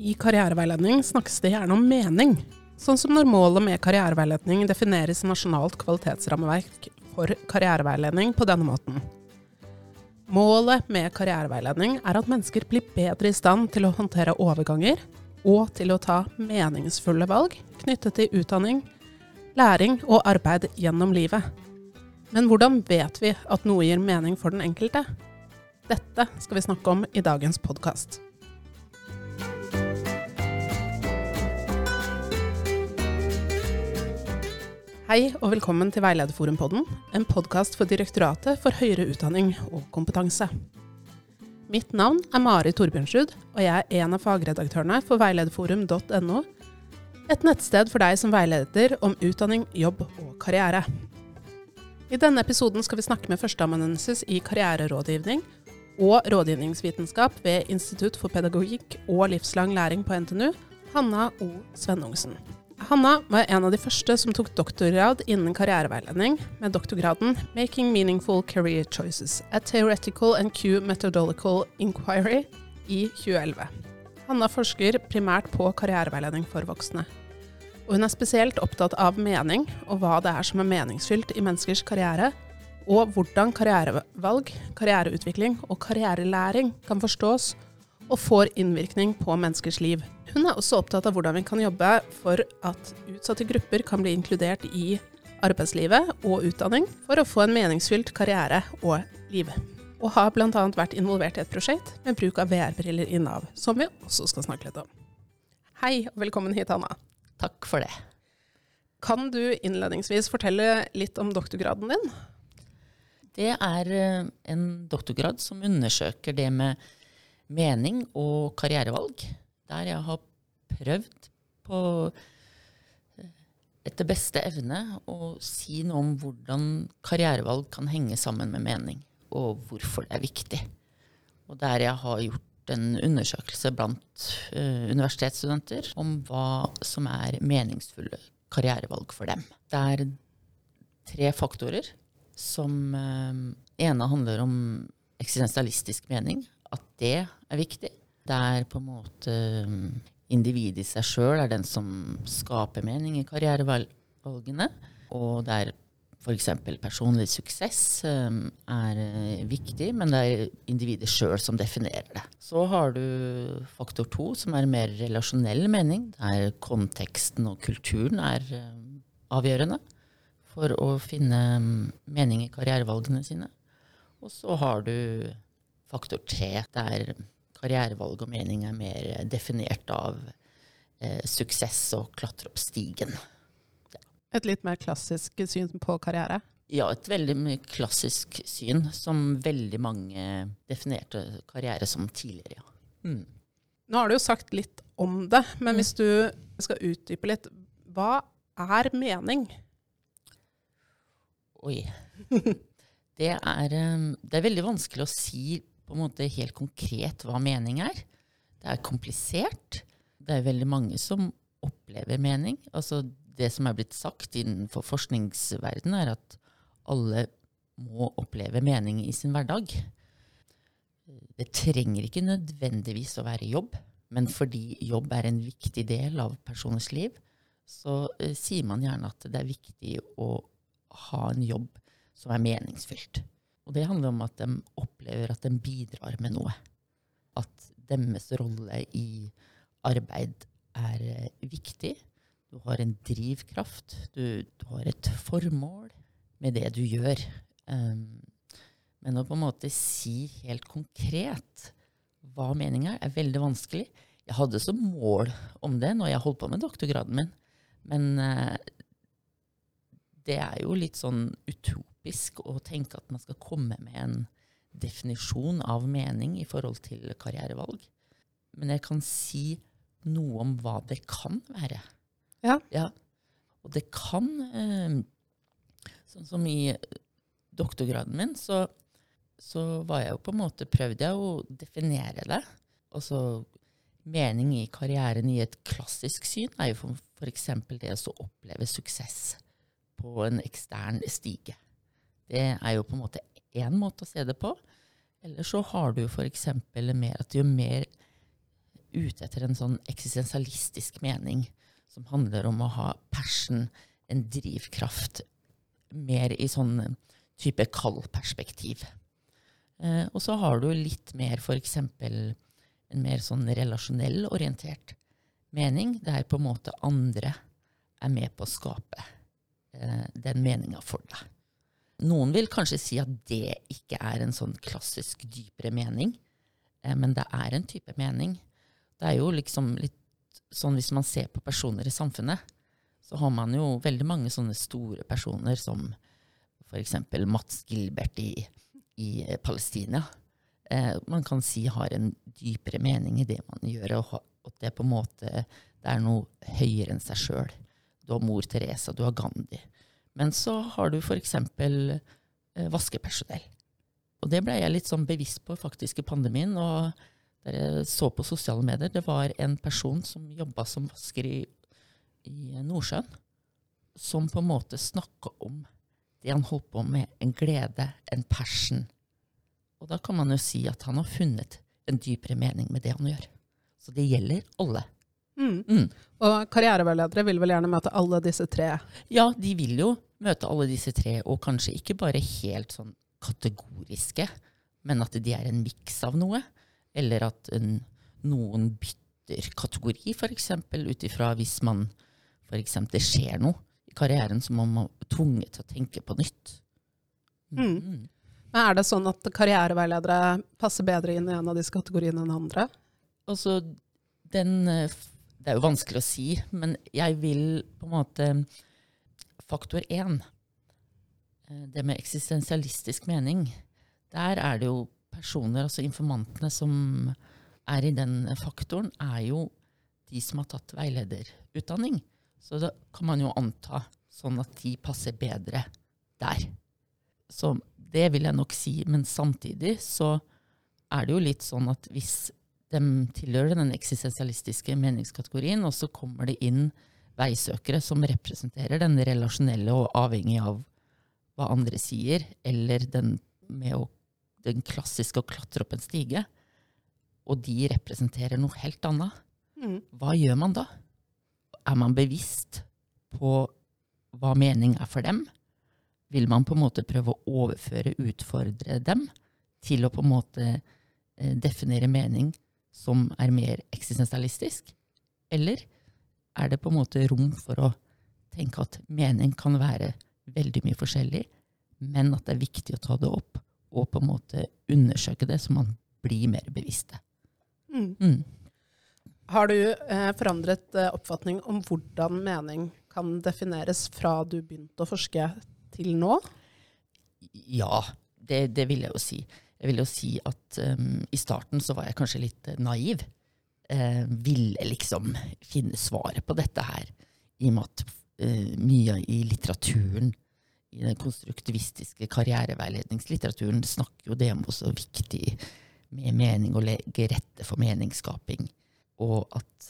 I karriereveiledning snakkes det gjerne om mening, sånn som når målet med karriereveiledning defineres i nasjonalt kvalitetsrammeverk for karriereveiledning på denne måten. Målet med karriereveiledning at mennesker blir bedre i stand til å håndtere overganger og til å ta meningsfulle valg knyttet til utdanning, læring og arbeid gjennom livet. Men hvordan vet vi at noe gir mening for den enkelte? Dette skal vi snakke om i dagens podcast. Hei og velkommen til Veilederforum-podden, en podcast for Direktoratet for høyere utdanning og kompetanse. Mitt navn Mari Torbjørnsrud, og jeg en av fagredaktørene for veilederforum.no, et nettsted for deg som veileder om utdanning, jobb og karriere. I denne episoden skal vi snakke med førsteamanuensis i karriererådgivning og rådgivningsvitenskap ved Institutt for pedagogikk og livslang læring på NTNU, Hanna O. Svennungsen. Hanna var en av de første som tok doktorgrad innen karriereveiledning med doktorgraden Making Meaningful Career Choices, a Theoretical and Q-Methodological Inquiry i 2011. Hanna forsker primært på karriereveiledning for voksne. Og hun spesielt opptatt av mening og hva det som meningsfylt i menneskers karriere, og hvordan karrierevalg, karriereutvikling og karrierelæring kan forstås og får innvirkning på menneskers liv. Hun også opptatt av hvordan vi kan jobbe for at utsatte grupper kan bli inkludert i arbeidslivet og utdanning for å få en meningsfylt karriere og liv. Og har blant annet vært involvert i et prosjekt med bruk av VR-briller i Nav, som vi også skal snakke litt om. Hei og velkommen hit, Hanna. Takk for det. Kan du innledningsvis fortelle litt om doktorgraden din? Det en doktorgrad som undersøker det med mening og karrierevalg, der jeg har prøvd på etter beste evne å si noe om hvordan karrierevalg kan henge sammen med mening, og hvorfor det viktig. Og der jeg har gjort en undersøkelse blant universitetsstudenter om hva som meningsfulle karrierevalg for dem. Det 3 faktorer som ene handler om eksistensialistisk mening, at det viktig. Det på en måte individet i seg selv den som skaper mening i karrierevalgene, og der for eksempel personlig suksess viktig, men det individet selv som definerer det. Så har du faktor 2, som mer relasjonell mening, der konteksten og kulturen avgjørende for å finne mening i karrierevalgene sine. Og så har du faktor 3, der karrierevalg og mening mer definert av suksess og klatre opp stigen. Ja. Et litt mer klassisk syn på karriere? Ja, et veldig klassisk syn som veldig mange definerte karriere som tidligere. Ja. Nå har du jo sagt litt om det, men hvis du skal utdype litt, hva mening? Oi. Det veldig vanskelig å si på en måte helt konkret hva mening Det komplisert. Det veldig mange som opplever mening. Altså det som blitt sagt innenfor forskningsverdenen at alle må oppleve mening i sin hverdag. Det trenger ikke nødvendigvis å være jobb, men fordi jobb en viktig del av personens liv, så sier man gjerne at det viktig å ha en jobb som meningsfylt. Og det handler om at de opplever at de bidrar med noe. At deres rolle i arbeid viktig. Du har en drivkraft. Du har et formål med det du gjør. Men å på en måte si helt konkret hva meningen veldig vanskelig. Jeg hadde så mål om det når jeg holdt på med doktorgraden min. Men det jo litt sånn utopisk å tenke at man skal komme med en definisjon av mening i forhold til karrierevalg. Men jeg kan si noe om hva det kan være. Ja. Ja. Og det kan, sånn som i doktorgraden min, så var jeg jo på en måte, prøvde jeg å definere det. Altså, mening i karrieren i et klassisk syn jo for eksempel det å oppleve suksess på en ekstern stige. Det jo på en måte en måte å se det på. Eller så har du for eksempel mer at jo mer ute etter en sånn eksistensialistisk mening, som handler om å ha passion, en drivkraft, mer i sånn type kall-perspektiv. Og så har du litt mer, for eksempel, en mer sånn relasjonell orientert mening, der på en måte andre er med på å skape den meningen for deg. Noen vil kanskje si at det ikke er en sånn klassisk dypere mening, men det er en type mening. Det er jo liksom litt sånn hvis man ser på personer i samfunnet, så har man jo veldig mange sånne store personer som for eksempel Mats Gilbert i Palestina. Man kan si har en dypere mening i det man gjør, og det på en måte det er noe høyere enn seg selv. Du har mor Teresa, du har Gandhi. Men så har du for eksempel vaskepersonell. Og det ble jeg litt sånn bevisst på faktisk i pandemien, og der jeg så på sosiale medier, det var en person som jobbet som vasker i Nordsjøen, som på en måte snakket om det han holdt på med, en glede, en passion. Og da kan man jo si at han har funnet en dypere mening med det han gjør. Så det gjelder alle. Og karriereveiledere vil vel gjerne møte alle disse tre? Ja, de vil jo møte alle disse tre, og kanskje ikke bare helt sånn kategoriske, men at de er en miks av noe, eller at noen bytter kategori, for eksempel, utifra hvis man, for eksempel, det skjer noe i karrieren som man må tvunget til å tenke på nytt. Men er det sånn at karriereveiledere passer bedre inn i en av disse kategoriene enn andre? Altså, det er jo vanskelig å si, men jeg vil på en måte faktor 1, det med eksistensialistisk mening, der er det jo personer, altså informantene som er i den faktoren, er jo de som har tatt veilederutdanning. Så da kan man jo anta sånn at de passer bedre der. Så det vil jeg nok si, men samtidig så er det jo litt sånn at hvis de tilhører den eksistensialistiske meningskategorien, og så kommer det inn veisøkere som representerer den relasjonelle og avhengig av hva andre sier, eller den klassiske å klatre opp en stige, og de representerer noe helt annet. Hva gjør man da? Er man bevisst på hva mening er for dem? Vil man på en måte prøve å utfordre dem til å på en måte definere mening som er mer eksistensialistisk? Eller er det på en måte rom for å tenke at mening kan være veldig mye forskjellig, men at det er viktig å ta det opp og på en måte undersøke det så man blir mer bevisste? Har du forandret oppfatning om hvordan mening kan defineres fra du begynte å forske til nå? Ja, det vil jeg jo si. Jeg vil jo si at i starten så var jeg kanskje litt naiv. Ville liksom finne svaret på dette her, i og med at mye i litteraturen, i den konstruktivistiske karriereveiledningslitteraturen, snakker jo det om også viktig med mening og legge rette for meningsskaping. Og at,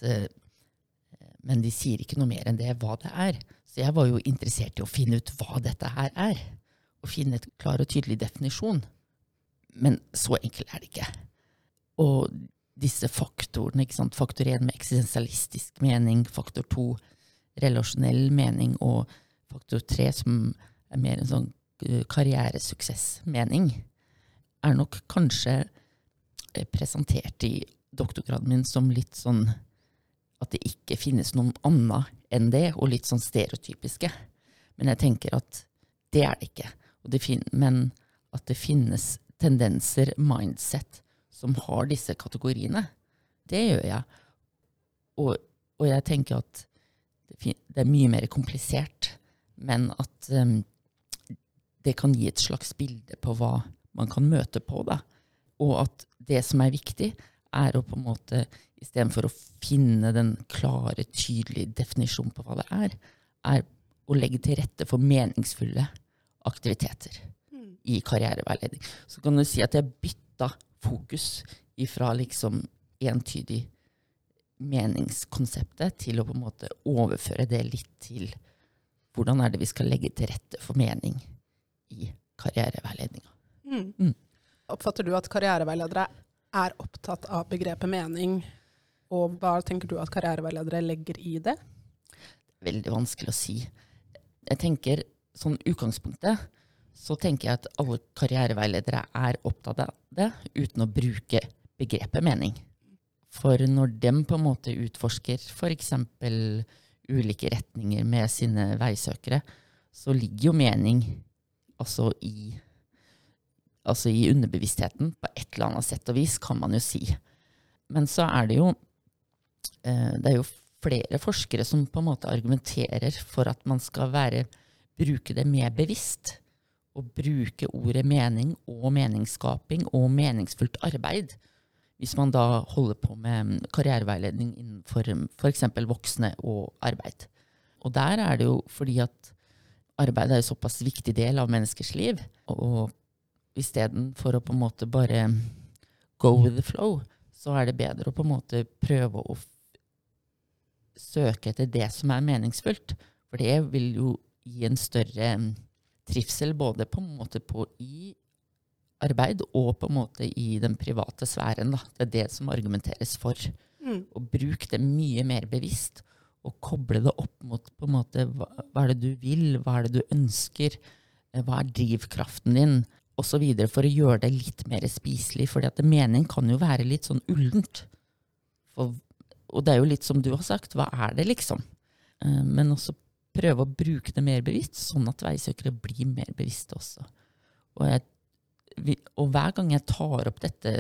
men de sier ikke noe mer enn det, hva det er. Så jeg var jo interessert i å finne ut hva dette her er, og finne et klar og tydelig definisjon. Men så enkelt er det ikke. Og disse faktorene, ikke sant? Faktor 1 med eksistensialistisk mening, faktor 2 relasjonell mening, og faktor 3 som er mer en sånn karrieresuksessmening, er nok kanskje presentert i doktorgraden min som litt sånn at det ikke finnes noen annet enn det, og litt sånn stereotypiske. Men jeg tenker at det er det ikke. Men at det finnes tendenser, mindset, som har disse kategoriene, det gjør jeg. Og jeg tenker at det er mye mer komplisert, men at det kan gi et slags bilde på hva man kan møte på det. Og at det som er viktig, er å på en måte, i stedet for å finne den klare, tydelige definisjonen på hva det er å legge til rette for meningsfulle aktiviteter i karriereveiledning. Så kan du si at jeg bytta fokus ifra liksom entydig meningskonseptet til å på en måte overføre det litt til hvordan er det vi skal legge til rette for mening i karriereveiledninga. Oppfatter du at karriereveiledere er opptatt av begrepet mening Og hva tenker du at karriereveiledere legger i det? Veldig vanskelig å si. Jeg tenker, sånn utgangspunktet, så tenker jeg at alle karriereveiledere er opptatt av det, uten å bruke begrepet mening. For når de på en måte utforsker for eksempel ulike retninger med sine veisøkere, så ligger jo mening i underbevisstheten på et eller annet sett og vis, kan man jo si. Men så er det jo flere forskere som på en måte argumenterer for at man skal bruke det mer bevisst, og bruke ordet mening og meningsskaping og meningsfullt arbeid, hvis man da holder på med karriereveiledning innenfor for eksempel voksne og arbeid. Og der er det jo fordi at arbeid er en såpass viktig del av menneskers liv, og i stedet for å på en måte bare go with the flow, så er det bedre å på en måte prøve å søke etter det som er meningsfullt. For det vil jo gi en større trivsel både på en måte i arbeid og på en måte i den private sfæren. Da. Det er det som argumenteres for. Og bruk det mye mer bevisst, og koble det opp mot på en måte, hva er det du vil, hva er det du ønsker, hva er drivkraften din, og så videre, for å gjøre det litt mer spiselig, fordi at mening kan jo være litt sånn ullent. Og det er jo litt som du har sagt, hva er det liksom? Men også prøve å bruke det mer bevisst, sånn at veisøkere blir mer bevisste også. Og hver gang jeg tar opp dette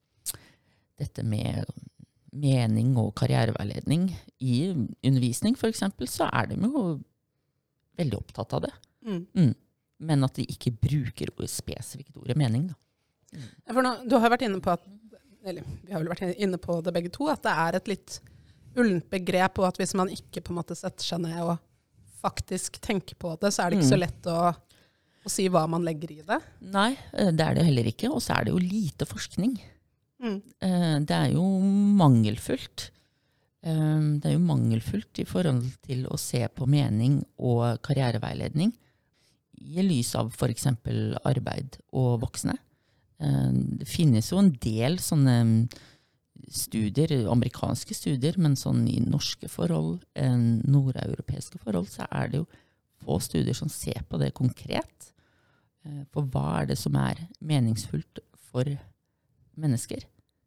med mening og karriereveiledning i undervisning, for eksempel, så er de jo veldig opptatt av det. Men at de ikke bruker spesifikt ordet mening. Da. For nå, du har vært inne på vi har vel vært inne på det begge to, at det er et litt ullent begrep, og at hvis man ikke på en måte setter seg ned og faktisk tenker på det, så er det ikke så lett å si hva man legger i det. Nei, det er det heller ikke, og så er det jo lite forskning. Det er jo mangelfullt. Det er jo mangelfullt i forhold til å se på mening og karriereveiledning i lys av for eksempel arbeid og voksne. Det finnes jo en del sånne studier, amerikanske studier, men sånn i norske forhold, nordeuropeiske forhold, så er det jo få studier som ser på det konkret. For hva er det som er meningsfullt for mennesker?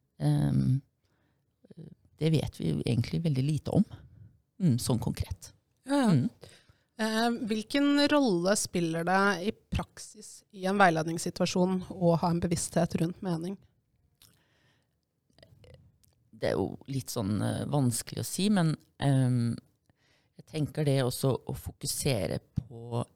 Det vet vi jo egentlig veldig lite om, sånn konkret. Hvilken rolle spiller det i praksis i en veiledningssituasjon å ha en bevissthet rundt mening? Det er jo litt sånn vanskelig å si, men jeg tenker det også å fokusere på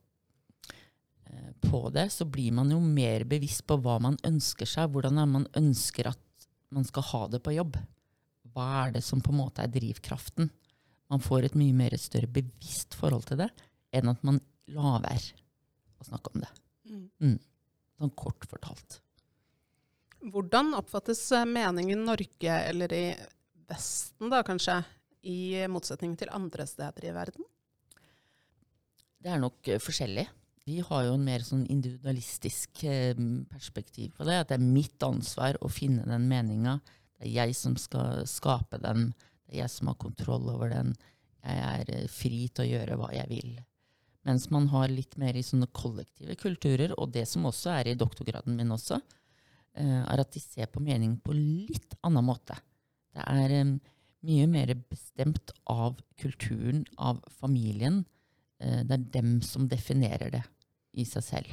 det, så blir man jo mer bevisst på hva man ønsker seg, hvordan man ønsker at man skal ha det på jobb. Hva er det som på en måte er drivkraften? Man får et mye mer større bevisst forhold til det, enn at man lar være å snakke om det. Sånn kort fortalt. Hvordan oppfattes mening i Norge, eller i Vesten da kanskje, i motsetning til andre steder i verden? Det er nok forskjellig. Vi har jo en mer sånn individualistisk perspektiv på det, at det er mitt ansvar å finne den meningen. Det er jeg som skal skape den, det er jeg som har kontroll over den. Jeg er fri til å gjøre hva jeg vil. Mens man har litt mer i sånne kollektive kulturer, og det som også er i doktorgraden min også, er at de ser på mening på litt annen måte. Det er mye mer bestemt av kulturen, av familien. Det er dem som definerer det i seg selv.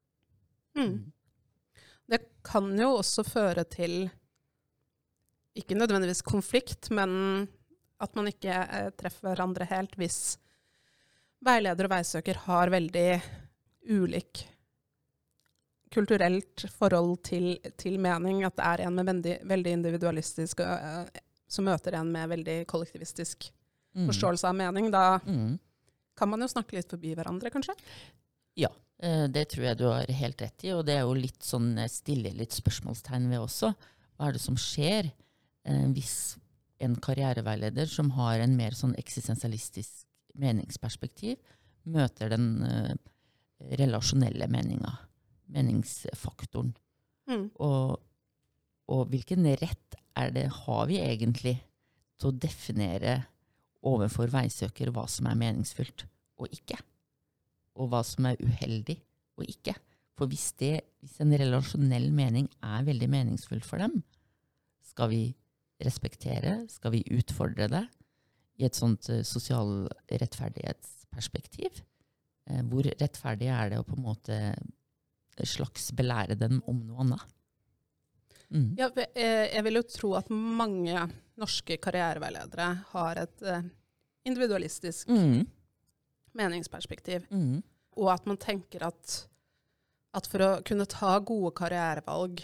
Det kan jo også føre til, ikke nødvendigvis konflikt, men at man ikke treffer hverandre helt hvis veileder og veisøker har veldig ulik kulturelt forhold til mening, at det er en med veldig individualistisk som møter en med veldig kollektivistisk forståelse av mening. Da kan man jo snakke litt forbi hverandre, kanskje? Ja, det tror jeg du har helt rett i, og det er jo litt sånn stille litt spørsmålstegn ved også. Hva er det som skjer hvis en karriereveileder som har en mer sånn eksistensialistisk meningsperspektiv møter den relasjonelle meningsfaktoren? Og hvilken rett har vi egentlig til å definere overfor veisøker hva som meningsfullt og ikke, og hva som uheldig og ikke. For hvis en relasjonell mening veldig meningsfull for dem, skal vi respektere, skal vi utfordre det i et sånt sosial rettferdighetsperspektiv? Hvor rettferdig det å på en måte slags belære dem om noe annet? Ja, jeg vil jo tro at mange norske karriereveiledere har et individualistisk meningsperspektiv, og at man tenker at for å kunne ta gode karrierevalg,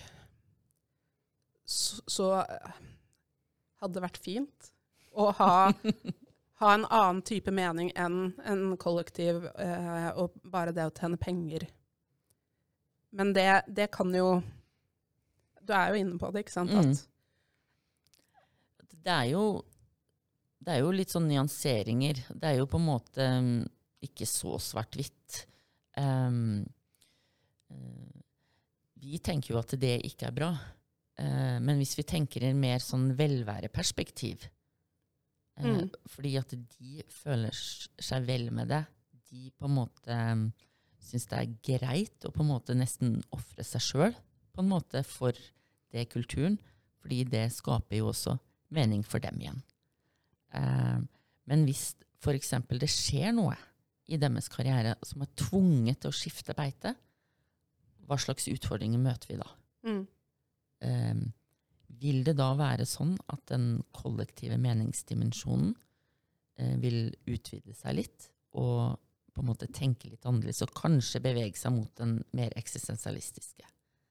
så hadde det vært fint å ha en annen type mening enn kollektiv, og bare det å tjene penger. Men det kan jo, du jo inne på det, ikke sant? Det er jo litt sånn nyanseringer. Det jo på en måte ikke så svart-hvitt. Vi tenker jo at det ikke bra. Men hvis vi tenker i en mer sånn velværeperspektiv, fordi at de føler seg vel med det, de på en måte synes det greit å på en måte nesten offre seg selv, på en måte for det kulturen, fordi det skaper jo også mening for dem igjen. Men hvis for eksempel det skjer noe i deres karriere som tvunget til å skifte beite, hva slags utfordringer møter vi da? Vil det da være sånn at den kollektive meningsdimensjonen vil utvide seg litt, og på en måte tenke litt annerledes, og kanskje bevege seg mot den mer eksistensialistiske?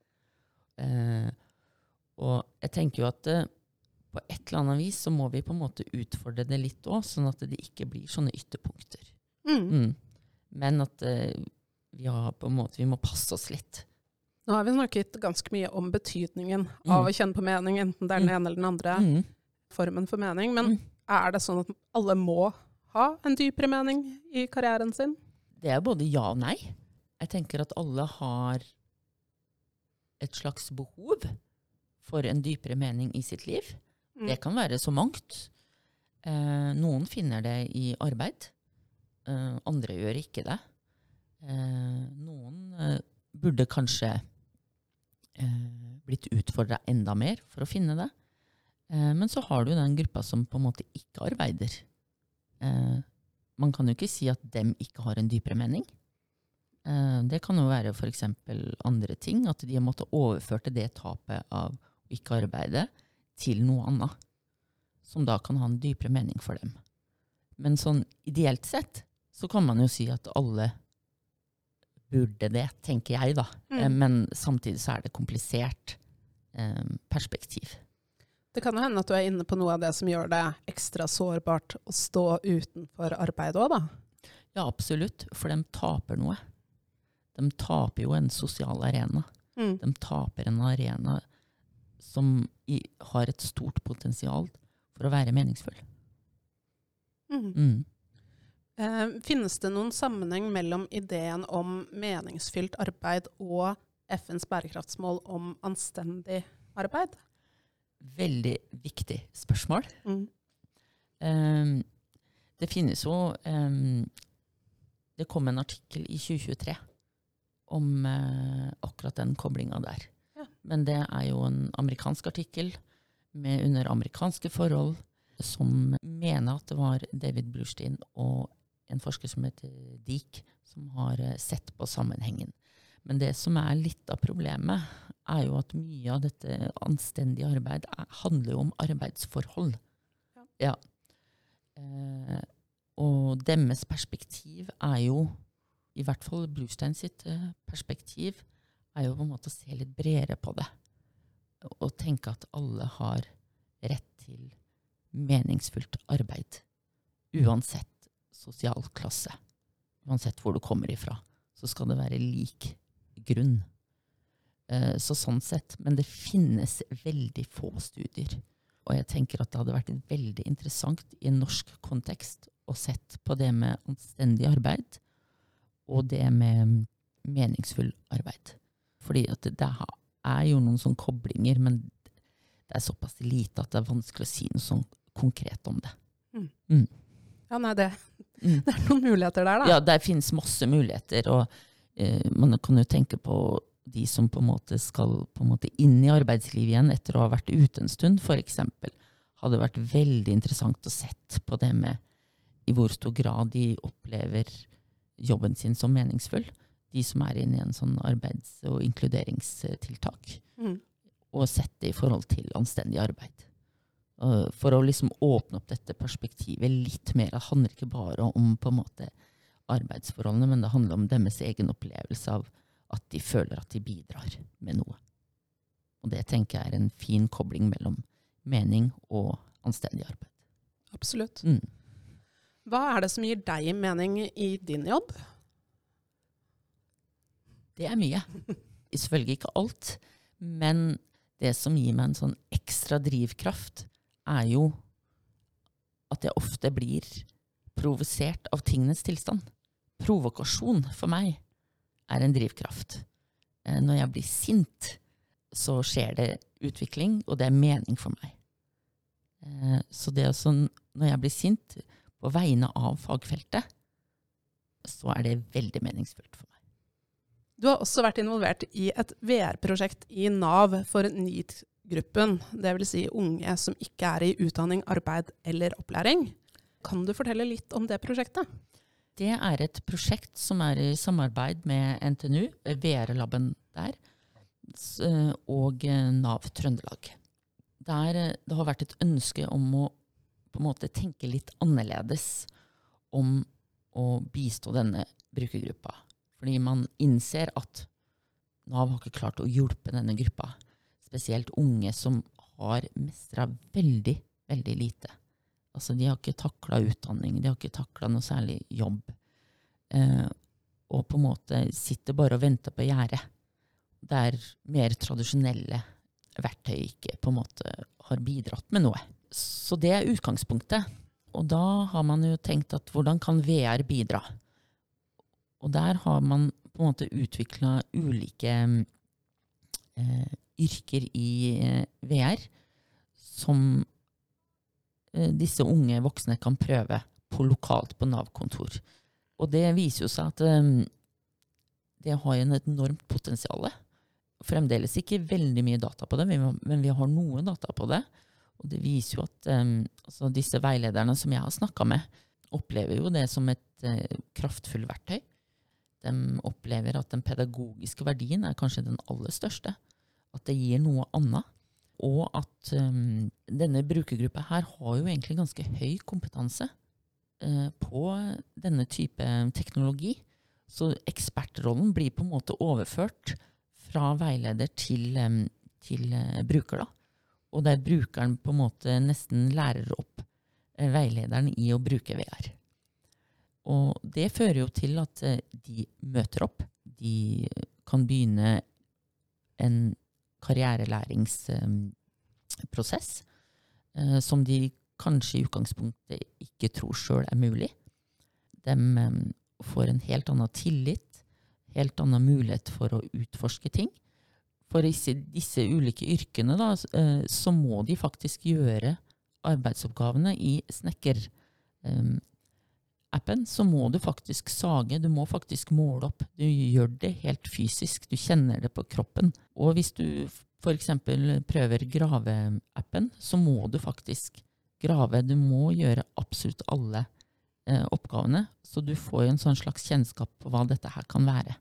Og jeg tenker jo at på et eller annet vis så må vi på en måte utfordre det litt også, sånn at det ikke blir sånne ytterpunkter. Men at vi må passe oss litt. Nå har vi snakket ganske mye om betydningen av å kjenne på mening, enten det den ene eller den andre formen for mening, men det sånn at alle må ha en dypere mening i karrieren sin? Det både ja og nei. Jeg tenker at alle har et slags behov for en dypere mening i sitt liv. Det kan være så mangt. Noen finner det i arbeid. Andre gjør ikke det. Noen burde kanskje blitt utfordret enda mer for å finne det. Men så har du den gruppa som på en måte ikke arbeider. Man kan jo ikke si at dem ikke har en dypere mening. Det kan jo være for eksempel andre ting, at de har måttet overføre det tapet av å ikke arbeide til noe annet, som da kan ha en dypere mening for dem. Men sånn ideelt sett, så kan man jo si at alle burde det, tenker jeg da. Men samtidig så det komplisert perspektiv. Det kan jo hende at du inne på noe av det som gjør det ekstra sårbart å stå utenfor arbeid også, da? Ja, absolutt, for de taper noe. De taper jo en sosial arena. De taper en arena som har et stort potensial for å være meningsfull. Finnes det noen sammenheng mellom ideen om meningsfylt arbeid og FNs bærekraftsmål om anstendig arbeid? Veldig viktig spørsmål. Det finnes jo det kom en artikkel i 2023 om akkurat den koblingen der. Ja. Men det jo en amerikansk artikkel under amerikanske forhold som mener at det var David Bluestein og en forsker som heter Deek som har sett på sammenhengen. Men det som litt av problemet jo at mye av dette anstendige arbeid handler jo om arbeidsforhold. Ja. Og deres perspektiv jo, i hvert fall Bluestein sitt perspektiv, jo på en måte å se litt bredere på det. Og tenke at alle har rett til meningsfullt arbeid. Uansett sosial klasse. Uansett hvor du kommer ifra. Så skal det være lik grunn. Så sånn sett. Men det finnes veldig få studier. Og jeg tenker at det hadde vært veldig interessant i en norsk kontekst å sett på det med anstendig arbeid og det med meningsfull arbeid. Fordi at det jo noen sånne koblinger, men det såpass lite at det vanskelig å si noe sånn konkret om det. Ja, nei, det er noen muligheter der da. Ja, der finnes masse muligheter, og man kan jo tenke på de som på en måte skal på en måte inn i arbeidslivet igjen etter å ha vært ute en stund, for eksempel. Hadde vært veldig interessant å sett på det med i hvor stor grad de opplever jobben sin som meningsfull. De som er inne i en sånn arbeids- og inkluderingstiltak. Og sett det i forhold til anstendig arbeid. For å liksom åpne opp dette perspektivet litt mer. Det handler ikke bare om på en måte arbeidsforholdene, men det handler om deres egen opplevelse av at de føler at de bidrar med noe. Og det tenker jeg er en fin kobling mellom mening og anstendig arbeid. Absolutt. Hva er det som gir deg mening i din jobb? Det er mye. Selvfølgelig ikke alt, men det som gir meg en sånn ekstra drivkraft er jo at jeg ofte blir provosert av tingenes tilstand. Provokasjon for meg er en drivkraft. Når jeg blir sint, så skjer det utvikling, og det er mening for meg. Så det er sånn, når jeg blir sint på vegne av fagfeltet, så er det veldig meningsfullt for meg. Du har også vært involvert i et VR-prosjekt i NAV for NEET-gruppen, det vil si unge som ikke er i utdanning, arbeid eller opplæring. Kan du fortelle litt om det prosjektet? Det er et prosjekt som er i samarbeid med NTNU, VR-labben der, og NAV Trøndelag. Det har vært et ønske om å på en måte tenke litt annerledes om å bistå denne brukergruppa. Fordi man innser at NAV har ikke klart å hjelpe denne gruppa. Spesielt unge som har mestret veldig, veldig lite. Altså, de har ikke taklet utdanning, de har ikke taklet noe særlig jobb. Og på en måte sitter bare og venter på gjerdet. Der mer tradisjonelle verktøy ikke på en måte har bidratt med noe. Så det er utgangspunktet. Og da har man jo tenkt at hvordan kan VR bidra? Og der har man på en måte utviklet ulike yrker i VR som disse unge voksne kan prøve på lokalt på NAV-kontor. Og det viser jo seg at det har en enormt potensial. Fremdeles ikke veldig mye data på det, men vi har noe data på det. Og det viser jo at altså disse veilederne som jeg har snakket med, opplever jo det som et kraftfull verktøy. De opplever at den pedagogiske verdien er kanskje den aller største. At det gir noe annet. Og at denne brukergruppa her har jo egentlig ganske høy kompetanse på denne type teknologi. Så ekspertrollen blir på en måte overført fra veileder til bruker da. Og der brukeren på en måte nesten lærer opp veilederen i å bruke VR. Og det fører jo til at de møter opp. De kan begynne en karrierelæringsprosess som de kanskje i utgangspunktet ikke tror selv er mulig. De får en helt annen tillit, helt annen mulighet for å utforske ting. For disse ulike yrkene da, så må de faktisk gjøre arbeidsoppgavene i snekker-appen. Så må du faktisk sage, du må faktisk måle opp. Du gjør det helt fysisk, du kjenner det på kroppen. Og hvis du for eksempel prøver grave-appen, så må du faktisk grave. Du må gjøre absolutt alle oppgavene, så du får en sånn slags kjennskap på hva dette her kan være.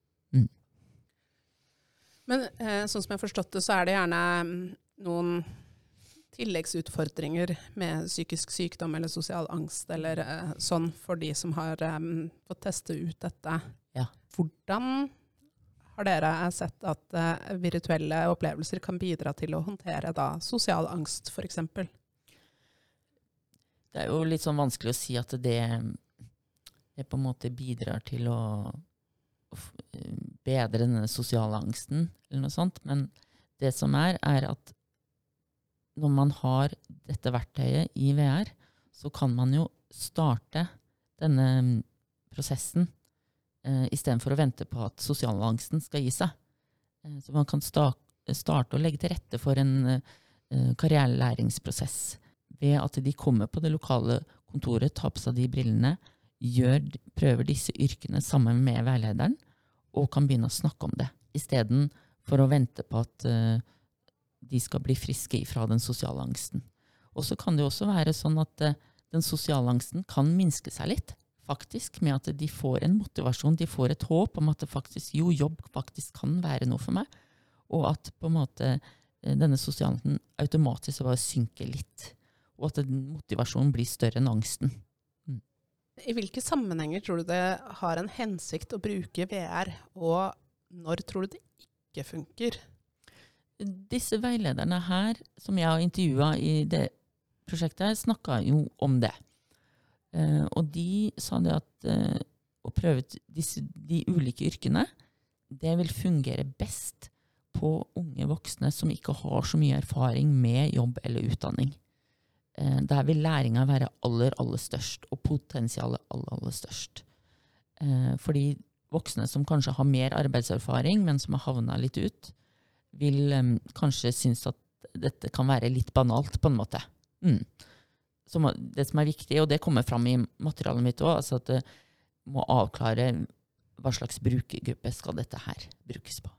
Men sånn som jeg har forstått det, så er det gjerne noen tilleggsutfordringer med psykisk sykdom eller sosial angst, eller sånn for de som har fått teste ut dette. Ja. Hvordan har dere sett at virtuelle opplevelser kan bidra til å håndtere da sosial angst, for eksempel? Det er jo litt sånn vanskelig å si at det på en måte bidrar til å bedre denne sosiale angsten, eller noe sånt. Men det som er at når man har dette verktøyet i VR, så kan man jo starte denne prosessen i stedet for å vente på at sosialangsten skal gi seg. Så man kan starte å legge til rette for en karrierelæringsprosess ved at de kommer på det lokale kontoret, tar på seg de brillene, prøver disse yrkene sammen med veilederen, og kan begynne å snakke om det, i stedet for å vente på at de skal bli friske fra den sosiale angsten. Og så kan det også være sånn at den sosiale angsten kan minske seg litt, faktisk, med at de får en motivasjon, de får et håp om at det faktisk, jobb faktisk kan være noe for meg, og at på en måte denne sosiale angsten automatisk bare synker litt, og at motivasjonen blir større enn angsten. I hvilke sammenhenger tror du det har en hensikt å bruke VR, og når tror du det ikke funker? Disse veilederne her, som jeg har intervjuet i det prosjektet her, snakket jo om det. Og de sa det at å prøve de ulike yrkene, det vil fungere best på unge voksne som ikke har så mye erfaring med jobb eller utdanning. Der vil læringen være aller størst, og potensialet aller størst. Fordi voksne som kanskje har mer arbeidserfaring, men som har havnet litt ut, vil kanskje synes at dette kan være litt banalt på en måte. Det som er viktig, og det kommer fram i materialet mitt også, altså at det må avklare hva slags brukergruppe skal dette her brukes på.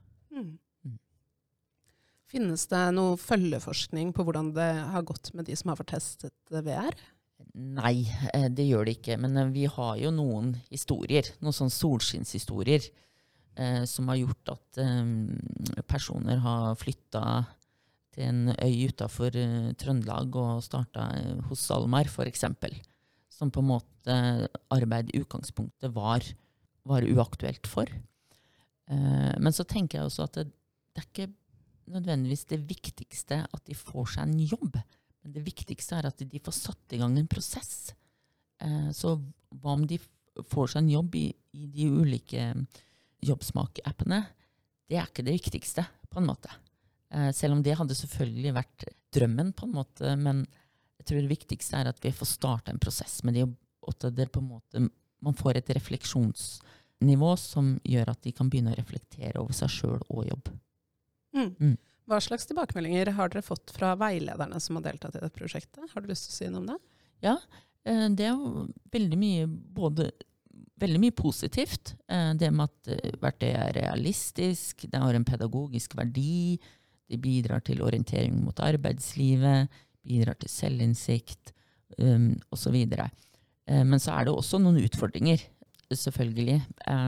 Finnes det noe følgeforskning på hvordan det har gått med de som har fått testet VR? Nei, det gjør det ikke. Men vi har jo noen historier, noen sånne solskinnshistorier, som har gjort at personer har flyttet til en øy utenfor Trøndelag og startet hos Salmar, for eksempel. Som på en måte arbeid i utgangspunktet var uaktuelt for. Men så tenker jeg også at det er ikke nødvendigvis det viktigste at de får seg en jobb. Men det viktigste er at de får satt i gang en prosess. Så hva om de får seg en jobb i de ulike jobbsmak-appene? Det er ikke det viktigste, på en måte. Selv om det hadde selvfølgelig vært drømmen, på en måte. Men jeg tror det viktigste er at vi får starte en prosess med det, og at det på en måte, man får et refleksjonsnivå som gjør at de kan begynne å reflektere over seg selv og jobb. Hva slags tilbakemeldinger har dere fått fra veilederne som har deltatt i dette prosjektet? Har du lyst til å si noe om det? Ja, det er jo veldig mye positivt. Det med at verktøy er realistisk, det har en pedagogisk verdi, det bidrar til orientering mot arbeidslivet, bidrar til selvinnsikt, og så videre. Men så er det også noen utfordringer, selvfølgelig.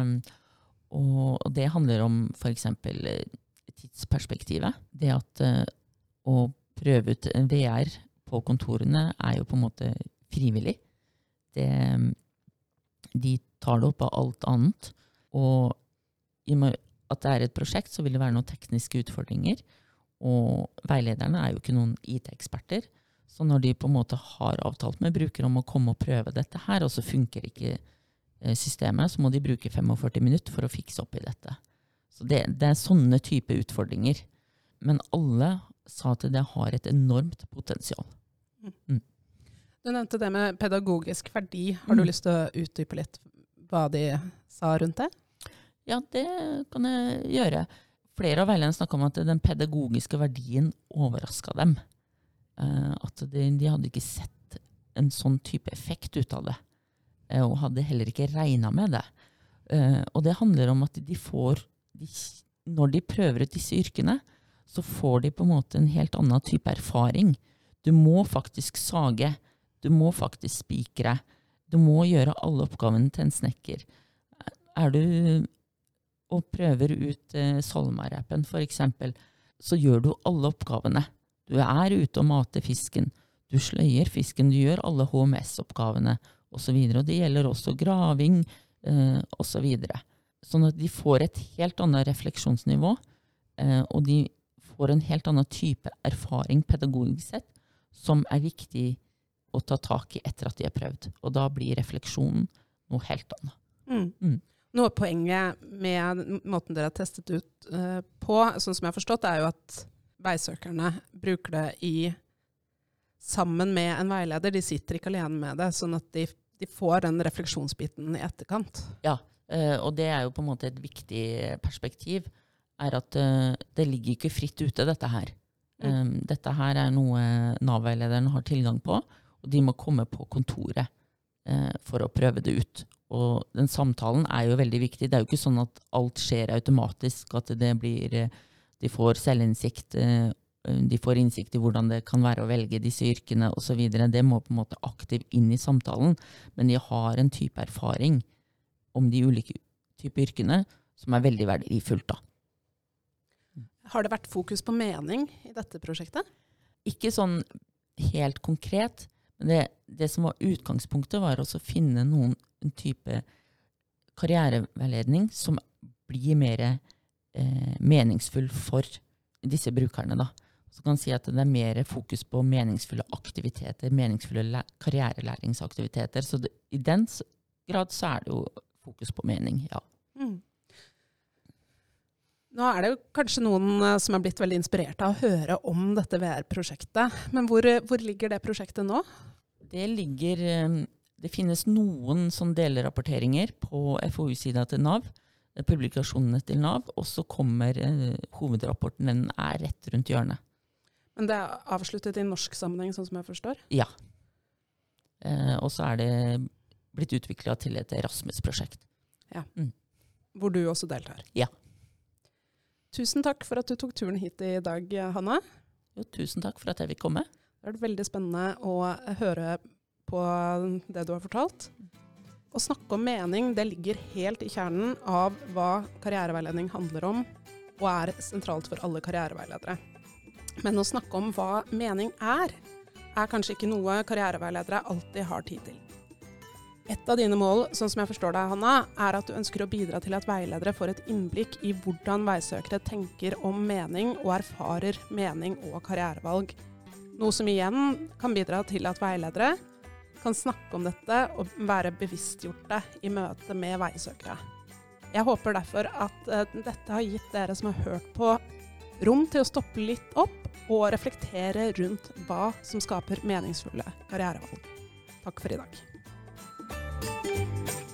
Og det handler om for eksempel tidsperspektivet. Det at å prøve ut en VR på kontorene er jo på en måte frivillig. De tar det opp av alt annet. Og i og med at det er et prosjekt, så vil det være noen tekniske utfordringer. Og veilederne er jo ikke noen IT-eksperter. Så når de på en måte har avtalt med brukere om å komme og prøve dette her, og så funker ikke systemet, så må de bruke 45 minutter for å fikse opp i dette. Så det er sånne type utfordringer. Men alle sa at det har et enormt potensial. Du nevnte det med pedagogisk verdi. Har du lyst til å utdype litt hva de sa rundt det? Ja, det kan jeg gjøre. Flere av veilederne snakket om at den pedagogiske verdien overrasket dem. At de hadde ikke sett en sånn type effekt ut av det. Og hadde heller ikke regnet med det. Og det handler om at når de prøver ut disse yrkene, så får de på en måte en helt annen type erfaring. Du må faktisk sage, du må faktisk spikre, du må gjøre alle oppgavene til en snekker. Er du og prøver ut Salmar-appen for eksempel, så gjør du alle oppgavene. Du er ute og mater fisken, du sløyer fisken, du gjør alle HMS-oppgavene, og så videre. Og det gjelder også graving, og så videre. Sånn at de får et helt annet refleksjonsnivå, og de får en helt annen type erfaring pedagogisk sett, som er viktig å ta tak i etter at de har prøvd. Og da blir refleksjonen noe helt annet. Noe av poenget med måten dere har testet ut på, sånn som jeg har forstått, er jo at veisøkerne bruker det sammen med en veileder. De sitter ikke alene med det, sånn at de får den refleksjonsbiten i etterkant. Ja, og det er jo på en måte et viktig perspektiv, er at det ligger ikke fritt ute dette her. Dette her noe Nav-veilederen har tilgang på, og de må komme på kontoret for å prøve det ut. Og den samtalen jo veldig viktig. Det jo ikke sånn at alt skjer automatisk, at de får selvinnsikt, de får innsikt i hvordan det kan være å velge disse yrkene og så videre. Det må på en måte aktivt inn i samtalen, men de har en type erfaring om de ulike typer yrkene som veldig verdifullt da. Har det vært fokus på mening i dette prosjektet? Ikke sånn helt konkret, men det som var utgangspunktet var også å finne en type karriereveiledning som blir mer meningsfull for disse brukerne da. Så kan man si at det mer fokus på meningsfulle aktiviteter, meningsfulle karrierelæringsaktiviteter. Så i den grad så det jo fokus på mening, ja. Nå det jo kanskje noen som blitt veldig inspirert av å høre om dette VR-prosjektet. Men hvor ligger det prosjektet nå? Det finnes noen sånn delrapporteringer på FoU-sida til NAV, publikasjonene til NAV, og så kommer hovedrapporten, den rett rundt hjørnet. Men det avsluttet i norsk sammenheng, sånn som jeg forstår? Ja. Og så det blitt utviklet til et Erasmus-prosjekt. Ja. Hvor du også deltar? Ja. Tusen takk for at du tok turen hit i dag, Hanna. Jo, tusen takk for at jeg fikk komme. Det har vært veldig spennende å høre på det du har fortalt. Å snakke om mening, det ligger helt i kjernen av hva karriereveiledning handler om, og sentralt for alle karriereveiledere. Men å snakke om hva mening kanskje ikke noe karriereveiledere alltid har tid til. Et av dine mål, sånn som jeg forstår deg, Hanna, at du ønsker å bidra til at veiledere får et innblikk i hvordan veisøkere tenker om mening og erfarer mening og karrierevalg. Noe som igjen kan bidra til at veiledere kan snakke om dette og være bevisstgjorte i møte med veisøkere. Jeg håper derfor at dette har gitt dere som har hørt på rom til å stoppe litt opp og reflektere rundt hva som skaper meningsfulle karrierevalg. Takk for i dag.